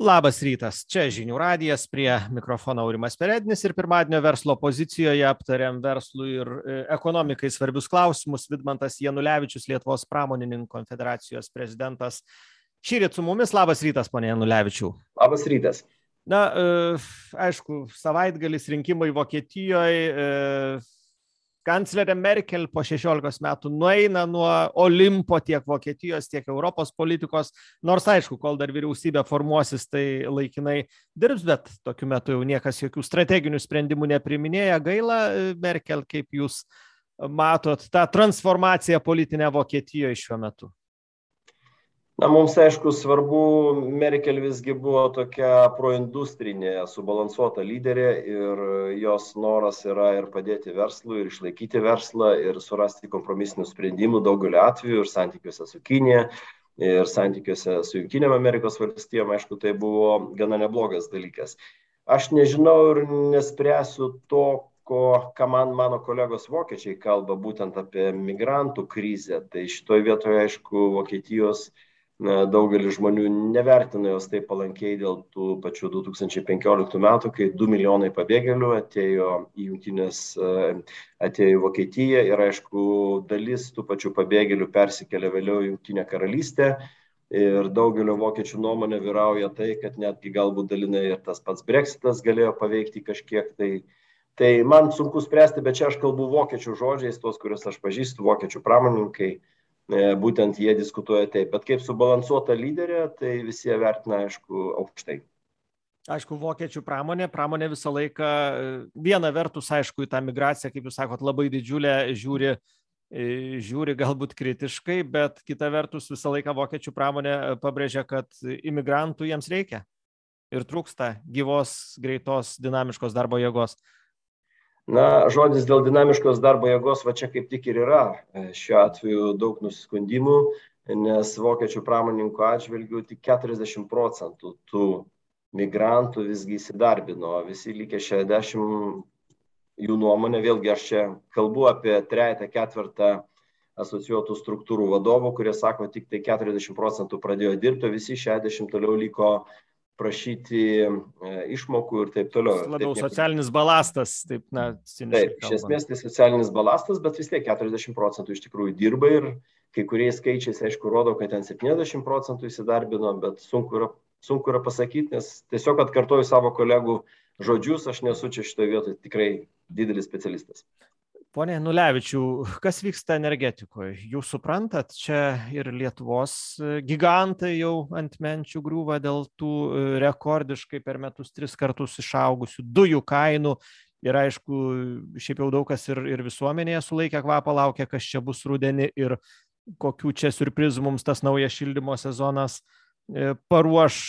Labas rytas, čia žinių radijas, prie mikrofono Aurimas Perednis ir pirmadienio verslo pozicijoje aptariam verslui ir ekonomikai svarbius klausimus. Vidmantas Janulevičius, Lietuvos pramonininkų konfederacijos prezidentas. Šįryt su mumis. Labas rytas, pone Janulevičiau. Labas rytas. Na, aišku, savaitgalis rinkimai Vokietijoje. Kanclerė Merkel po 16 metų nueina nuo Olimpo tiek Vokietijos, tiek Europos politikos, nors aišku, kol dar vyriausybė formuosis, tai laikinai dirbs, bet tokiu metu jau niekas jokių strateginių sprendimų nepriminėja. Gaila, Merkel, kaip jūs matot tą transformaciją politinę Vokietijoje šiuo metu? Na, mums aišku svarbu, Merkel visgi buvo tokia proindustrinė, subalansuota lyderė ir jos noras yra ir padėti verslui, ir išlaikyti verslą, ir surasti kompromisinių sprendimų daugeliu atveju, ir santykiuose su Kinija, ir santykiuose su Jungtinėm Amerikos valstijom, aišku, tai buvo gana neblogas dalykas. Aš nežinau ir nespręsiu to, ką mano kolegos vokiečiai kalba būtent apie migrantų krizę. Tai šitoje vietoje, aišku, Vokietijos daugelis žmonių nevertina jos taip palankiai dėl tų pačių 2015 metų, kai 2 milijonai pabėgėlių atėjo į Vokietiją ir aišku, dalis tų pačių pabėgėlių persikėlė vėliau į Jungtinę karalystę ir daugelio vokiečių nuomonė vyrauja tai, kad netgi galbūt dalinai ir tas pats Brexitas galėjo paveikti kažkiek tai. Tai man sunku spręsti, bet čia aš kalbu vokiečių žodžiais, tos, kuriuos aš pažįstu, vokiečių pramonininkai. Būtent jie diskutuoja taip, bet kaip subalansuota lyderė, tai visi vertina, aišku, aukštai. Aišku, vokiečių pramonė visą laiką, viena vertus, aišku, į tą migraciją, kaip jūs sakot, labai didžiulę žiūri galbūt kritiškai, bet kita vertus visą laiką vokiečių pramonė pabrėžia, kad imigrantų jiems reikia ir trūksta gyvos, greitos, dinamiškos darbo jėgos. Na, žodis dėl dinamiškos darbo jėgos, va čia kaip tik ir yra šiuo atveju daug nusiskundimų, nes vokiečių pramonininkų atžvilgių tik 40% tų migrantų visgi įsidarbino, visi likę 60% jų nuomonė, vėlgi aš čia kalbu apie 3-4 asocijuotų struktūrų vadovų, kurie sako, tik tai 40% pradėjo dirbti, visi 60% toliau liko prašyti išmokų ir taip toliau. Labiau socialinis balastas, taip, na, taip, iš esmės tai socialinis balastas, bet vis tiek 40% iš tikrųjų dirba ir kai kuriais skaičiais, aišku, rodo, kad ten 70% įsidarbino, bet sunku yra pasakyti, nes tiesiog atkartoju savo kolegų žodžius, aš nesu čia šitoje vietoje tikrai didelis specialistas. Pone Janulevičiau, kas vyksta energetikoje? Jūs suprantat, čia ir Lietuvos gigantai jau ant menčių griūva dėl tų rekordiškai per metus 3 kartus išaugusių dujų kainų. Ir aišku, šiaip jau daug kas ir visuomenėje sulaikė kvapą, laukia, kas čia bus rudenį ir kokių čia siurprizų mums tas naujas šildymo sezonas paruoš.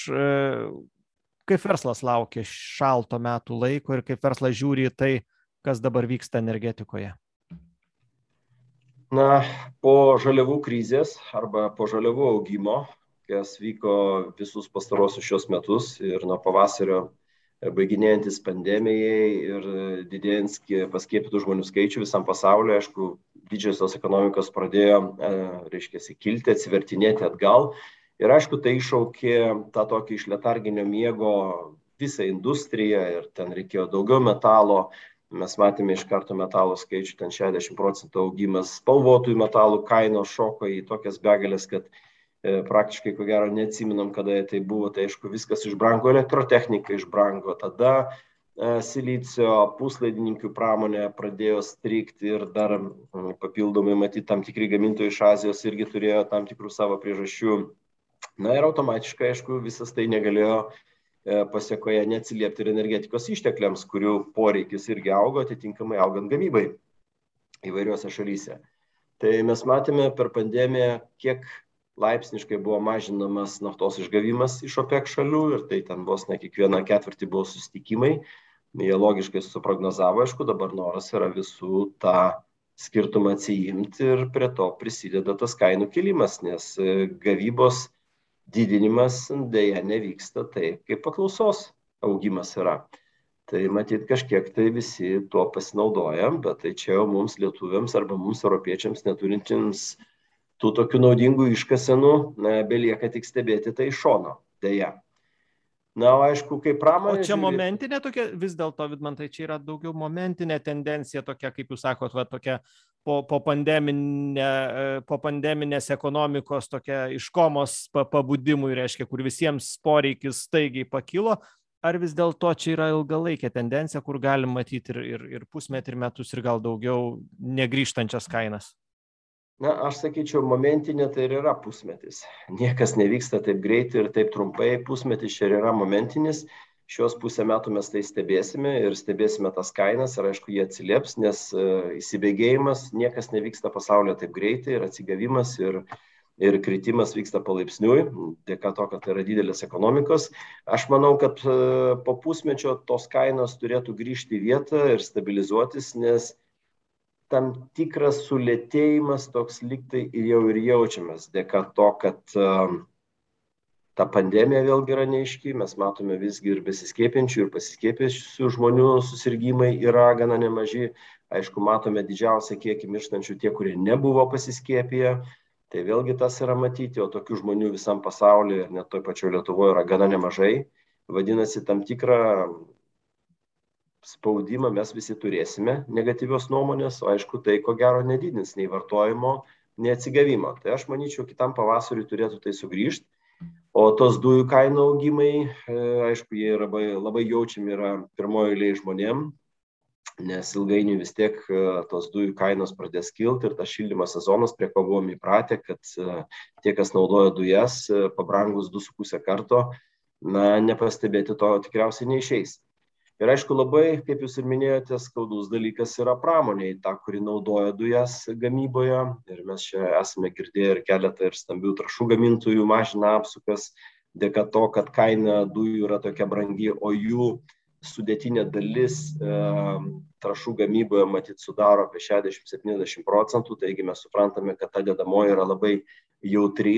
Kaip verslas laukia šalto metų laiko ir kaip verslas žiūri į tai, kas dabar vyksta energetikoje? Na, po žaliavų krizės arba po žaliavų augimo, kas vyko visus pastarosius šios metus ir nuo pavasario baiginėjantis pandemijai ir didėjant paskiepytų žmonių skaičių visam pasauliu, aišku, didžiosios ekonomikos pradėjo, kilti, atsivertinėti atgal. Ir aišku, tai iššaukė tą tokį iš letarginio miego visą industriją ir ten reikėjo daugiau metalo. Mes matėme iš karto metalo skaičių, ten 60% augimas, spalvotųjų metalų kainos šoko į tokias begalės, kad praktiškai, ko gero, neatsiminam, kada tai buvo. Tai aišku, viskas išbrango, elektrotechnika išbrango, tada silicio puslaidininkių pramonė pradėjo strigti ir dar papildomai matyti tam tikri gamintojai iš Azijos irgi turėjo tam tikrų savo priežasčių. Na ir automatiškai, aišku, visas tai negalėjo pasiekoje neatsiliepti ir energetikos ištekliams, kurių poreikis irgi augo, atitinkamai augant gamybai įvairiuose šalyse. Tai mes matėme per pandemiją, kiek laipsniškai buvo mažinamas naftos išgavimas iš OPEC šalių ir tai ten vos ne kiekvieną ketvirtį buvo susitikimai. Jie logiškai suprognozavo, aišku, dabar noras yra visų tą skirtumą atsiimti ir prie to prisideda tas kainų kilimas, nes gavybos didinimas dėja nevyksta taip, kaip paklausos augimas yra. Tai matyt, kažkiek tai visi tuo pasinaudoja, bet tai čia jau mums lietuviams arba mums europiečiams neturintiems tų tokių naudingų iškasenų belieka tik stebėti tai iš šono, dėja. Na, aišku, kaip pramonė O čia žiūri. momentinė tokia, vis dėlto, Vidmantai, čia yra daugiau momentinė tendencija tokia, kaip jūs sakot, va, tokia po pandeminės ekonomikos tokia iš komos pabudimui, reiškia, kur visiems poreikis staigiai pakilo. Ar vis dėlto čia yra ilgalaikė tendencija, kur galim matyti ir pusmetį, ir metus, ir gal daugiau negrįžtančias kainas? Na, aš sakyčiau, momentinė tai ir yra pusmetis. Niekas nevyksta taip greitai ir taip trumpai. Pusmetis čia ir yra momentinis. Šios pusę metų mes tai stebėsime ir stebėsime tas kainas ir aišku, jie atsilieps, nes įsibėgėjimas, niekas nevyksta pasaulyje taip greitai ir atsigavimas ir kritimas vyksta palaipsniui, dėka to, kad tai yra didelės ekonomikos. Aš manau, kad po pusmečio tos kainos turėtų grįžti į vietą ir stabilizuotis, nes tam tikras sulėtėjimas toks lygtai jau ir jaučiamas, dėka to, kad ta pandemija vėlgi yra neaiški, mes matome visgi ir besiskiepiančių, ir pasiskiepiančių žmonių susirgymai yra gana nemaži. Aišku, matome didžiausią kiekį mirštančių tie, kurie nebuvo pasiskiepiję. Tai vėlgi tas yra matyti, o tokių žmonių visam pasaulyje ir net toj pačioj Lietuvoje yra gana nemažai. Vadinasi, tam tikrą spaudimą mes visi turėsime negatyvios nuomonės, o aišku, tai ko gero nedidins nei vartojimo, nei atsigavimo. Tai aš manyčiau, kitam pavasariui turėtų tai sugrįžti. O tos dujų kainų augimai, aišku, jie yra labai jaučiami yra pirmojo eilėje žmonėm, nes ilgainiui vis tiek tos dujų kainos pradės kilti ir tas šildymo sezonas, prie ko buvom įpratę, kad tie, kas naudoja dujas, pabrangus 2,5 karto, na, nepastebėti to tikriausiai neišeis. Ir aišku, labai, kaip jūs ir minėjote, skaudus dalykas yra pramoniai, ta, kuri naudoja dujas gamyboje. Ir mes čia esame girdėję ir keletą ir stambių trąšų gamintojų mažina apsukas, dėka to, kad kaina dujų yra tokia brangi, o jų sudėtinė dalis trąšų gamyboje matyt sudaro apie 60-70%, taigi mes suprantame, kad ta dedamoji yra labai jautri.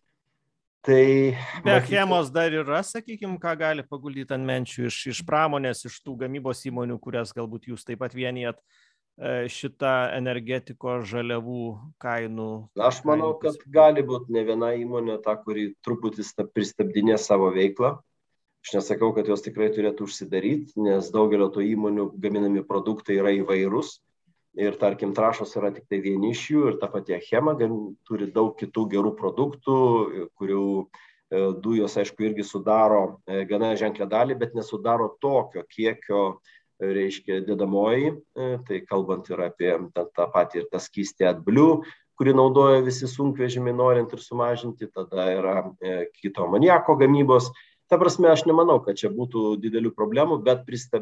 Tai be achemos dar yra, sakykime, ką gali paguldyti ant menčių iš pramonės, iš tų gamybos įmonių, kurias galbūt jūs taip pat vienijat šitą energetikos žaliavų kainų. Aš manau, kad gali būti ne viena įmonė ta, kuri truputį pristabdinė savo veiklą. Aš nesakau, kad jos tikrai turėtų užsidaryti, nes daugelio tų įmonių gaminami produktai yra įvairūs. Ir tarkim, trąšos yra tik tai vieni iš jų ir ta pati Achema turi daug kitų gerų produktų, kurių dujos, aišku, irgi sudaro gana ženklę dalį, bet nesudaro tokio kiekio, reiškia, dedamoji. Tai kalbant ir apie tą patį ir tą skystį AdBlue, kurį naudoja visi sunkvežimiai norint ir sumažinti, tada yra kito amoniako gamybos. Ta prasme, aš nemanau, kad čia būtų didelių problemų, bet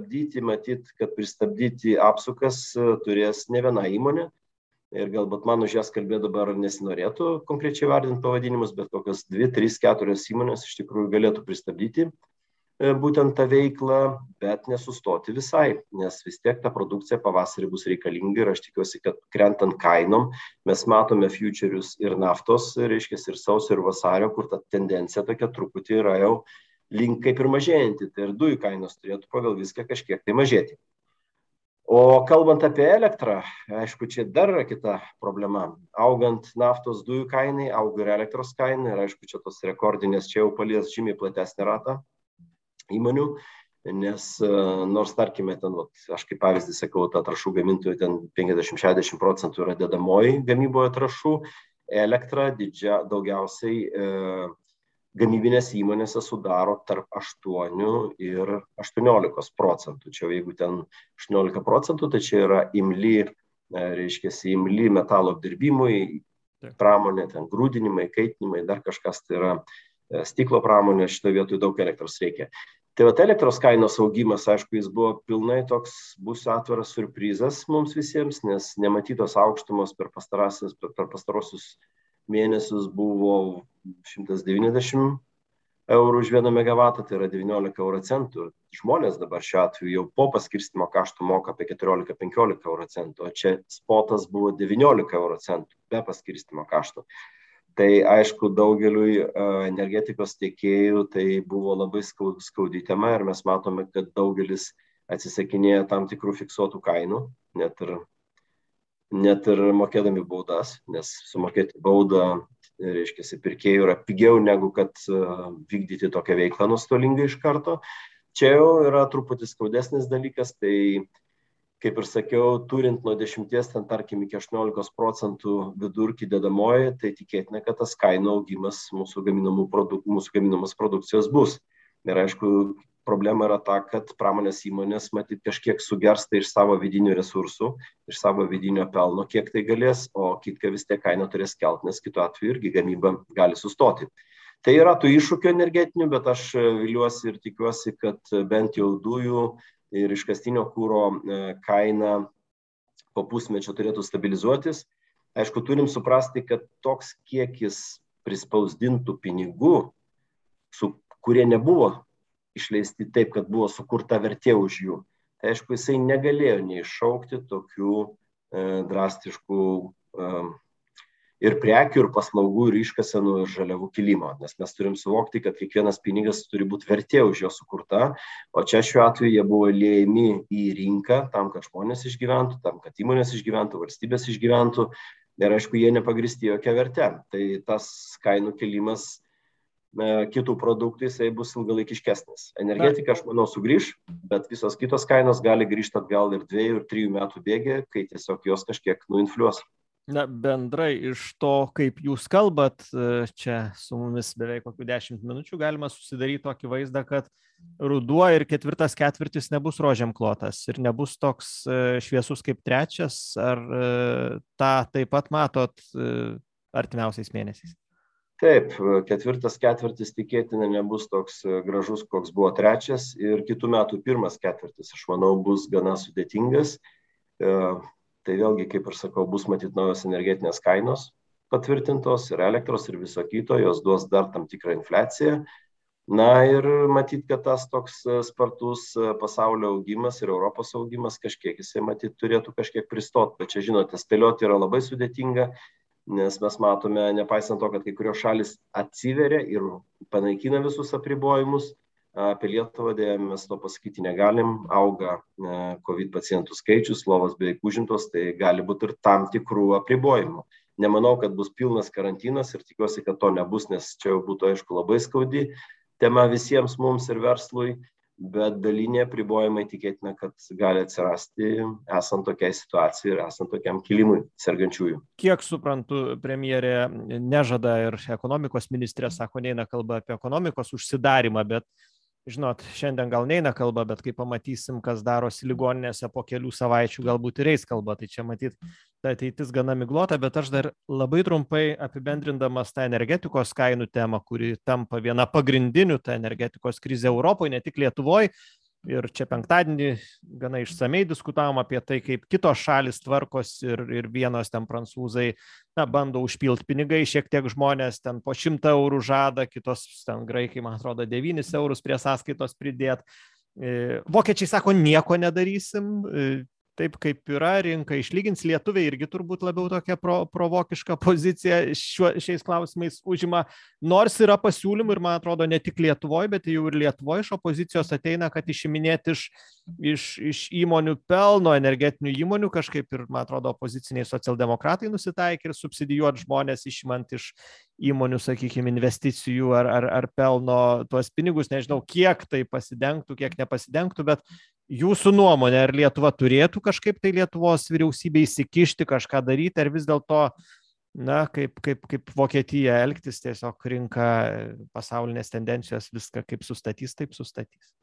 pristabdyti apsukas turės ne viena įmonė. Ir galbūt man už jas kalbėti dabar nesinorėtų konkrečiai vardinti pavadinimus, bet kokios 2, 3, 4 įmonės iš tikrųjų galėtų pristabdyti būtent tą veiklą, bet nesustoti visai, nes vis tiek ta produkcija pavasarį bus reikalinga ir aš tikiuosi, kad krentant kainom mes matome futurius ir naftos, reiškia, ir sausio, ir vasario, kur ta tendencija tokia truputį yra jau link kaip ir mažėjanti, tai ir dujų kainos turėtų pagal viską kažkiek tai mažėti. O kalbant apie elektrą, aišku, čia dar yra kita problema. Augant naftos dujų kainai, auga ir elektros kainai ir aišku, čia tos rekordinės, čia jau palies žymiai platesnį ratą įmonių, nes nors, tarkime, ten, aš kaip pavyzdį sakau, ta trąšų gamintojų ten 50-60% yra dedamoji gamyboje trąšų, elektra daugiausiai gamybinės įmonėse sudaro tarp 8 ir 18%. Čia jeigu ten 18%, tai čia yra imli, reiškia, imli metalo apdirbimui, pramonė, ten grūdinimai, kaitinimai, dar kažkas, tai yra stiklo pramonė, šitoje vietoje daug elektros reikia. Tai vat elektros kainos augimas, aišku, jis buvo pilnai toks, bus atviras surprizas mums visiems, nes nematytos aukštumos per pastarosius mėnesius buvo 190 eurų už 1 megavatą, tai yra 19 euro centų. Žmonės dabar šiuo atveju jau po paskirstimo kaštų moka apie 14-15 euro centų, o čia spotas buvo 19 euro centų be paskirstimo kaštų. Tai aišku, daugeliui energetikos tiekėjų tai buvo labai skaudi tema ir mes matome, kad daugelis atsisakinėja tam tikrų fiksuotų kainų, net ir mokėdami baudas, nes sumokėti baudą reiškia, pirkėjų yra pigiau negu kad vykdyti tokią veiklą nuostolingai iš karto. Čia jau yra truputį skaudesnis dalykas, tai kaip ir sakiau, turint nuo 10, ten tarkim iki 18% vidurkį dedamoji, tai tikėtina, kad tas kainų augimas mūsų gaminamos produkcijos bus. Ir aišku, problema yra ta, kad pramonės įmonės matyt kažkiek sugersta iš savo vidinių resursų, iš savo vidinio pelno, kiek tai galės, o kitka vis tiek kainą turės kelt, nes kitu atveju irgi gamyba gali sustoti. Tai yra tų iššūkių energetinių, bet aš viliuosi ir tikiuosi, kad bent jau dujų ir iškastinio kuro kaina po pusmečio turėtų stabilizuotis. Aišku, turim suprasti, kad toks kiekis prispausdintų pinigų, kurie nebuvo išleisti taip, kad buvo sukurta vertė už jų. Tai aišku, jisai negalėjo neiššaukti tokių drastiškų ir prekių, ir paslaugų, ir iškasenų, ir žaliavų kilimo. Nes mes turim suvokti, kad kiekvienas pinigas turi būti vertė už jo sukurta, o čia šiuo atveju jie buvo liejami į rinką tam, kad žmonės išgyventų, tam, kad įmonės išgyventų, valstybės išgyventų. Ir aišku, jie nepagristi jokia vertė. Tai tas kainų kilimas kitų produktų jisai bus ilgalaikiškesnis. Energetika, aš manau, sugrįš, bet visos kitos kainos gali grįžti atgal ir 2 ir 3 metų bėgė, kai tiesiog jos kažkiek nuinfliuos. Na, bendrai iš to, kaip jūs kalbat, čia su mumis beveik kokių 10 minučių galima susidaryti tokį vaizdą, kad ruduo ir 4. ketvirtis nebus rožėm klotas ir nebus toks šviesus kaip 3. Ar tą taip pat matot artimiausiais mėnesiais? Taip, 4. ketvirtis tikėtina nebus toks gražus, koks buvo 3. ir kitų metų 1. ketvirtis, aš manau, bus gana sudėtingas. Tai vėlgi, kaip ir sakau, bus matyt naujos energetinės kainos patvirtintos ir elektros ir viso kito, jos duos dar tam tikrą infliaciją. Na ir matyt, kad tas toks spartus pasaulio augimas ir Europos augimas kažkiek jisai matyt turėtų kažkiek pristot. Bet čia, žinote, spėlioti yra labai sudėtinga, nes mes matome, nepaisant to, kad kai kurios šalis atsiveria ir panaikina visus apribojimus, apie Lietuvą dėja mes to pasakyti negalim, auga COVID pacientų skaičius, lovos beveik užimtos, tai gali būti ir tam tikrų apribojimų. Nemanau, kad bus pilnas karantinas ir tikiuosi, kad to nebus, nes čia jau būtų, aišku, labai skaudi tema visiems mums ir verslui, bet daliniai apribojimai tikėtina, kad gali atsirasti esant tokiai situacijai ir esant tokiam kilimui sergančiųjų. Kiek suprantu, premjerė nežada ir ekonomikos ministrė sako, neina kalba apie ekonomikos užsidarimą, bet žinot, šiandien gal neina kalba, bet kai pamatysim, kas darosi ligoninėse po kelių savaičių, galbūt ir eis kalba. Tai čia matyt, ta ateitis gana miglota, bet aš dar labai trumpai apibendrindamas tą energetikos kainų temą, kuri tampa viena pagrindinių, ta energetikos krizė Europoje, ne tik Lietuvoje. Ir čia penktadienį gana išsamei diskutavom apie tai, kaip kitos šalis tvarkos ir vienos ten prancūzai bando užpilt pinigai, šiek tiek žmonės ten po 100 eurų žada, kitos ten graikai, man atrodo, 9 eurus prie sąskaitos pridėt. Vokiečiai sako, nieko nedarysim, taip kaip yra, rinka išlygins. Lietuviai irgi turbūt labiau tokia provokiška pozicija šiais klausimais užima, nors yra pasiūlymų ir, man atrodo, ne tik Lietuvoje, bet jau ir Lietuvoje iš opozicijos ateina, kad išiminėti iš įmonių pelno, energetinių įmonių kažkaip ir, man atrodo, opoziciniai socialdemokratai nusitaikė ir subsidijuoti žmonės išimant iš įmonių, sakykime, investicijų ar pelno tuos pinigus. Nežinau, kiek tai pasidengtų, kiek nepasidengtų, bet jūsų nuomonė, ar Lietuva turėtų kažkaip tai Lietuvos vyriausybė įsikišti, kažką daryti, ar vis dėlto, na, kaip Vokietija elgtis, tiesiog rinka, pasaulinės tendencijos viską kaip sustatys, taip sustatys?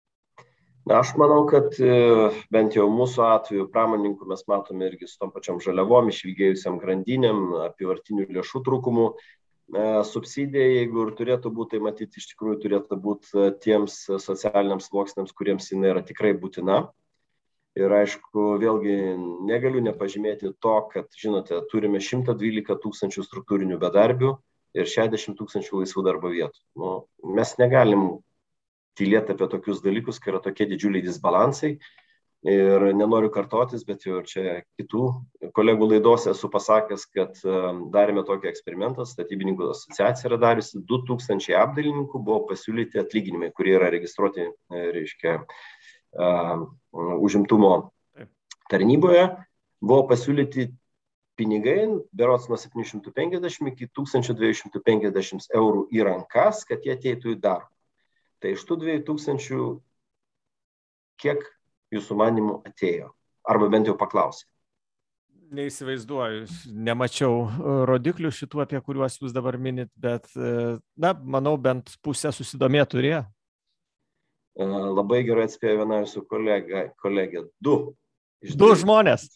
Na, aš manau, kad bent jau mūsų atveju pramonininkų mes matome irgi su tom pačiom žaliavom, išilgėjusiam grandinėm, apyvartinių lėšų trūkumų. Subsidija, jeigu ir turėtų būti, tai matyti iš tikrųjų turėtų būti tiems socialiniams sluoksniams, kuriems jinai yra tikrai būtina. Ir aišku, vėlgi negaliu nepažymėti to, kad, žinote, turime 112 000 struktūrinių bedarbių ir 60 000 laisvų darbo vietų. Mes negalim tylėti apie tokius dalykus, kai yra tokie didžiuliai disbalansai. Ir nenoriu kartotis, bet jau čia kitų kolegų laidose esu pasakęs, kad darėme tokį eksperimentą, statybininkų asociacija yra dariusi, 2000 apdailininkų buvo pasiūlyti atlyginimai, kurie yra registruoti, reiškia, užimtumo tarnyboje, buvo pasiūlyti pinigai, berods nuo 750 iki 1250 eurų į rankas, kad jie ateitų į darbą. Tai iš tų 2000 kiek jūsų manimų atėjo? Arba bent jau paklausė. Neįsivaizduoju, nemačiau rodiklių šitų, apie kuriuos jūs dabar minit, bet, manau, bent pusę susidomė turėjo. Labai gerai atspėjo viena jūsų kolegė. Du žmonės.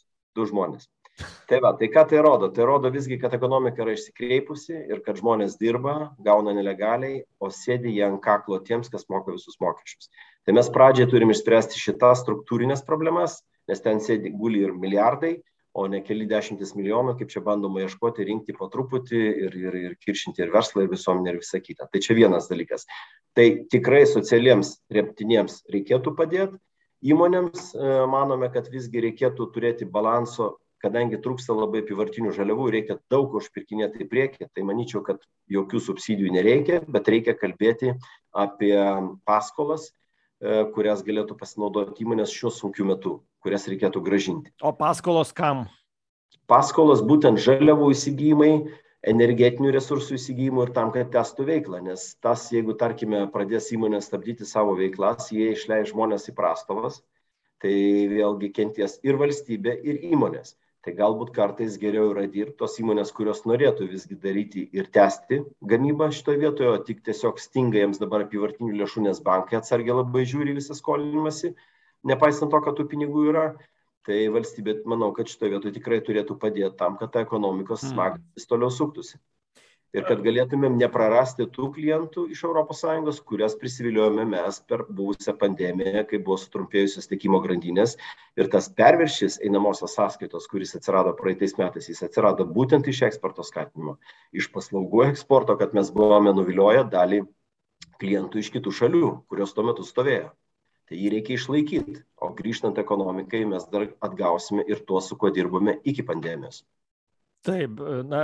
Tai ką tai rodo? Tai rodo visgi, kad ekonomika yra išsikreipusi ir kad žmonės dirba, gauna nelegaliai, o sėdi jie ant kaklo tiems, kas moka visus mokesčius. Tai mes pradžiai turim išspręsti šitas struktūrinės problemas, nes ten sėdi guli ir milijardai, o ne keli dešimtis milijonų, kaip čia bandoma ieškoti, rinkti po truputį ir kiršinti ir verslą, ir visuomenę, ir visą kitą. Tai čia vienas dalykas. Tai tikrai socialiems remtiniems reikėtų padėti. Įmonėms manome, kad visgi reikėtų turėti balanso, kadangi trūksta labai apyvartinių žaliavų, reikia daug užpirkinėti į priekį. Tai manyčiau, kad jokių subsidijų nereikia, bet reikia kalbėti apie paskolas, kurias galėtų pasinaudoti įmonės šiuo sunkiu metu, kurias reikėtų gražinti. O paskolos kam? Paskolos būtent žaliavų įsigijimai, energetinių resursų įsigijimų ir tam, kad testų veiklą, nes tas, jeigu, tarkime, pradės įmonės stabdyti savo veiklas, jie išleis žmonės į prastovas, tai vėlgi kenties ir valstybė, ir įmonės. Tai galbūt kartais geriau yra dirbti tos įmonės, kurios norėtų visgi daryti ir tęsti gamybą šitoje vietoje, o tik tiesiog stinga jiems dabar apyvartinių lėšų, nes bankai atsargiai labai žiūri visą skolinimąsi, nepaisant to, kad tų pinigų yra. Tai valstybė, manau, kad šitoje vietoje tikrai turėtų padėti tam, kad ta ekonomikos smagas toliau suktųsi. Ir kad galėtumėm neprarasti tų klientų iš ES, kurias prisiviliojame mes per buvusią pandemiją, kai buvo sutrumpėjusios tiekimo grandinės. Ir tas perviršis einamosios sąskaitos, kuris atsirado praeitais metais, jis atsirado būtent iš eksporto skatinimo, iš paslaugų eksporto, kad mes buvome nuvilioję dalį klientų iš kitų šalių, kurios tuo metu stovėjo. Tai jį reikia išlaikyti, o grįžtant ekonomikai mes dar atgausime ir tuos, su kuo dirbome iki pandemijos. Taip,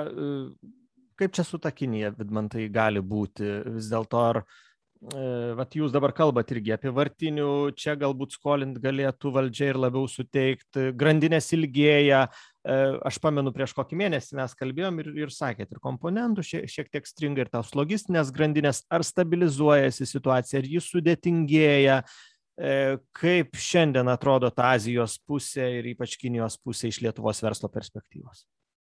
kaip čia su ta Kinija, Vidmantai, gali būti? Vis dėlto, ar jūs dabar kalbat irgi apie vartinių, čia galbūt skolint galėtų valdžia ir labiau suteikti, grandinės ilgėja. Aš pamenu, prieš kokį mėnesį mes kalbėjom ir sakėt, ir komponentų šiek tiek stringa, ir tos logistinės grandinės, ar stabilizuojasi situacija, ar jis sudėtingėja. Kaip šiandien atrodo ta Azijos pusė ir ypač Kinijos pusė iš Lietuvos verslo perspektyvos?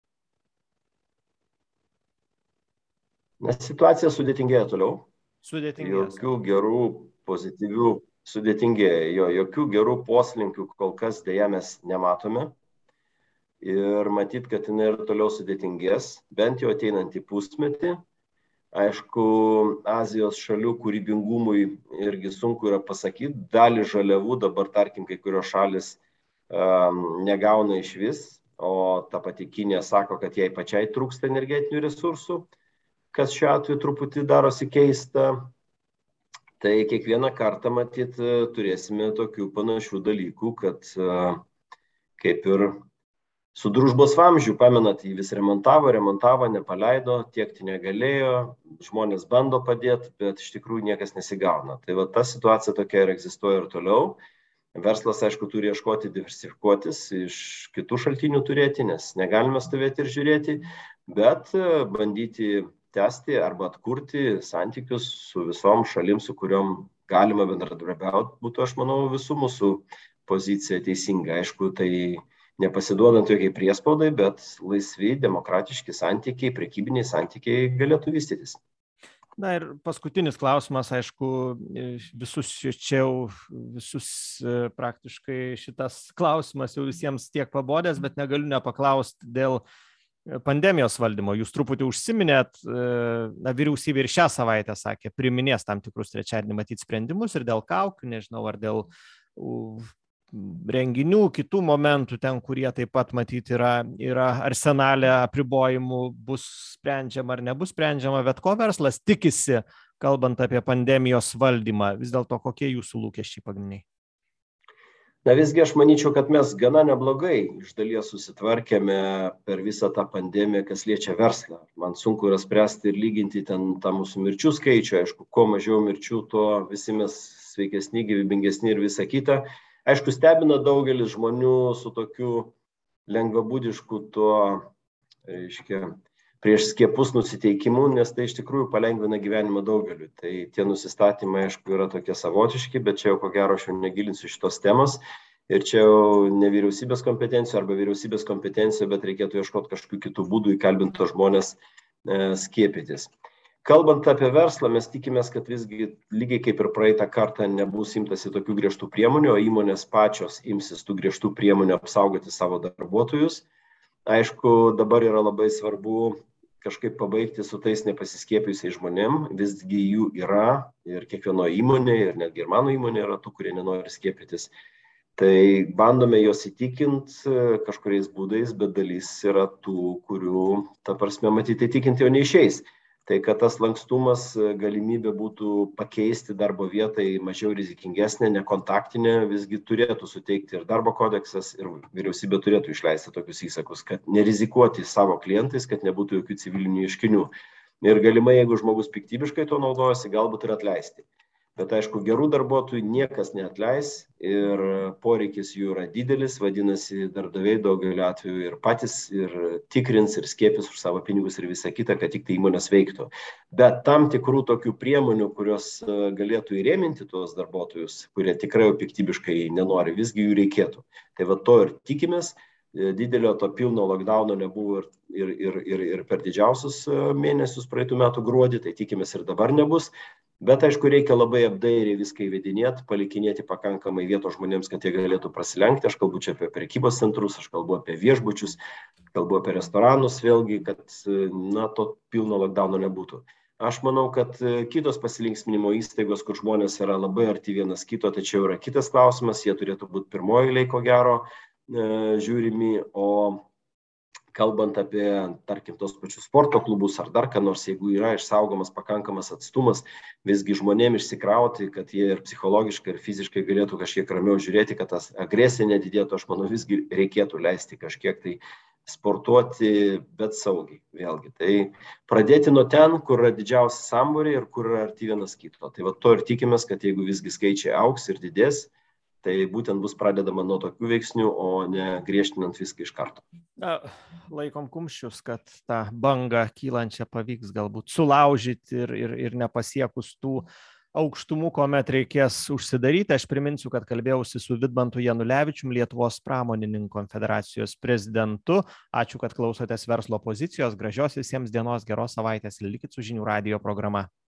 Nes situacija sudėtingėja toliau. Sudėtingėja. Jokių gerų, pozityvių sudėtingėja. Jokių gerų poslinkių kol kas dėja mes nematome. Ir matyt, kad jinai ir toliau sudėtingės, bent jau ateinantį pusmetį. Aišku, Azijos šalių kūrybingumui irgi sunku yra pasakyti. Dalį žaliavų dabar, tarkim, kai kurios šalis negauna iš vis, o ta pati Kinija sako, kad jai pačiai trūksta energetinių resursų, kas šiuo atveju truputį darosi keista. Tai kiekvieną kartą, matyt, turėsime tokių panašių dalykų, kad kaip ir su Družbos vamzdžiu, pamenat, jį vis remontavo, nepaleido, tiekti negalėjo, žmonės bando padėti, bet iš tikrųjų niekas nesigauna. Tai va, ta situacija tokia ir egzistuoja ir toliau. Verslas, aišku, turi ieškoti diversifikuotis, iš kitų šaltinių turėti, nes negalime stovėti ir žiūrėti, bet bandyti tęsti arba atkurti santykius su visom šalim, su kuriom galima bendradarbiauti, būtų, aš manau, visų mūsų pozicija teisinga. Aišku, tai nepasiduodant jokiai priespaudai, bet laisvi, demokratiški santykiai, prekybiniai santykiai galėtų vystytis. Na ir paskutinis klausimas, aišku, visus praktiškai šitas klausimas jau visiems tiek pabodęs, bet negaliu nepaklausti dėl pandemijos valdymo. Jūs truputį užsiminėt, vyriausybė ir šią savaitę sakė, priiminės tam tikrus trečiadienį matyti sprendimus ir dėl kaukių, nežinau, ar dėl renginių, kitų momentų ten, kurie taip pat matyti yra arsenale apribojimų, bus sprendžiama ar nebus sprendžiama, bet ko verslas tikisi, kalbant apie pandemijos valdymą, vis dėlto kokie jūsų lūkesčiai pagrindiniai? Na visgi aš manyčiau, kad mes gana neblogai iš dalies susitvarkėme per visą tą pandemiją, kas liečia verslą. Man sunku yra spręsti ir lyginti ten tą mūsų mirčių skaičių. Aišku, kuo mažiau mirčių, tuo visi mes sveikesni, gyvybingesni ir visa kita. Aišku, stebina daugelis žmonių su tokiu lengvabūdišku tuo, reiškia, prieš skiepus nusiteikimu, nes tai iš tikrųjų palengvina gyvenimą daugeliu. Tai tie nusistatymai, aišku, yra tokie savotiški, bet čia jau ko gero aš jau negilinsiu šitos temos. Ir čia jau ne vyriausybės kompetencijų arba vyriausybės kompetencijų, bet reikėtų ieškoti kažkokių kitų būdų įkalbinti tos žmonės skiepytis. Kalbant apie verslą, mes tikimės, kad visgi lygiai kaip ir praeitą kartą nebus imtasi tokių griežtų priemonių, o įmonės pačios imsis tų griežtų priemonių apsaugoti savo darbuotojus. Aišku, dabar yra labai svarbu kažkaip pabaigti su tais nepasiskiepijusiais žmonėm, visgi jų yra ir kiekvienoje įmonėje, ir netgi ir mano įmonė yra tų, kurie nenori skiepytis. Tai bandome juos įtikinti kažkuriais būdais, bet dalis yra tų, kurių, ta prasme, matyti įtikinti jau neišeis. Tai kad tas lankstumas, galimybė būtų pakeisti darbo vietą į mažiau rizikingesnę, nekontaktinę, visgi turėtų suteikti ir darbo kodeksas, ir vyriausybė turėtų išleisti tokius įsakus, kad nerizikuoti savo klientais, kad nebūtų jokių civilinių ieškinių. Ir galimai, jeigu žmogus piktybiškai to naudojasi, galbūt ir atleisti. Bet aišku, gerų darbuotojų niekas neatleis ir poreikis jų yra didelis, vadinasi, darbdaviai daugeliu atveju ir patys ir tikrins ir skiepys už savo pinigus ir visą kitą, kad tik tai įmonės veiktų. Bet tam tikrų tokių priemonių, kurios galėtų įrėminti tuos darbuotojus, kurie tikrai piktybiškai nenori, visgi jų reikėtų. Tai va to ir tikimės. Didelio to pilno lockdowno nebuvo ir per didžiausius mėnesius praeitų metų gruodį, tai tikimės ir dabar nebus. Bet aišku, reikia labai apdairiai viską įvedinėti, palikinėti pakankamai vietos žmonėms, kad jie galėtų prasilenkti. Aš kalbu čia apie prekybos centrus, aš kalbu apie viešbučius, kalbu apie restoranus vėlgi, kad to pilno lockdowno nebūtų. Aš manau, kad kitos pasilinksminimo įstaigos, kur žmonės yra labai arti vienas kito, tačiau yra kitas klausimas, jie turėtų būti pirmoji eilėj, ko gero, žiūrimi, o kalbant apie, tarkim, tos pačius sporto klubus ar dar ką nors, jeigu yra išsaugomas pakankamas atstumas, visgi žmonėm išsikrauti, kad jie ir psichologiškai, ir fiziškai galėtų kažkiek ramiau žiūrėti, kad tas agresija nedidėtų, aš manau, visgi reikėtų leisti kažkiek tai sportuoti, bet saugiai, vėlgi. Tai pradėti nuo ten, kur yra didžiausi sambūriai ir kur yra arti vienas kito. Tai va to ir tikimės, kad jeigu visgi skaičiai augs ir didės, tai būtent bus pradedama nuo tokių veiksnių, o ne griežtinant viską iš karto. Na, laikom kumščius, kad tą bangą kylančią pavyks galbūt sulaužyti ir nepasiekus tų aukštumų, kuomet reikės užsidaryti. Aš priminsiu, kad kalbėjausi su Vidmantu Janulevičium, Lietuvos pramonininkų konfederacijos prezidentu. Ačiū, kad klausotės Verslo pozicijos. Gražios visiems dienos, geros savaitės ir likit su Žinių radijo programa.